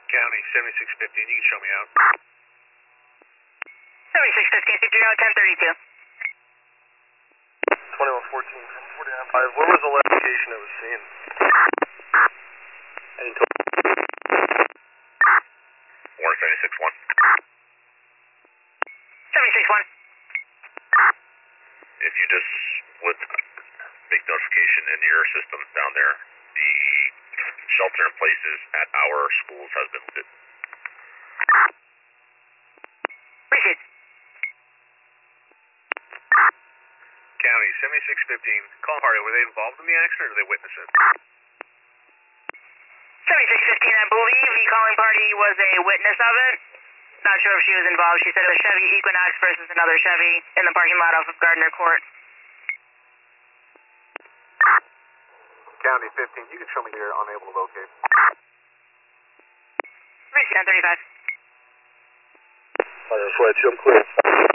County 7615, you can show me out. 7615, Cedar 1032. 2114, 49. Where was the last location it was seen? I didn't tell Warren 761. 761. If you just would make notification into your system down there, the shelter in places at our schools has been lifted. Appreciate it. County 7615, call Hardy. Were they involved in the accident or did they witness it? 7615, I believe the calling party was a witness of it. Not sure if she was involved. She said it was Chevy Equinox versus another Chevy in the parking lot off of Gardner Court. County 15, you can show me you're unable to locate. 1035. Switch, I'm clear.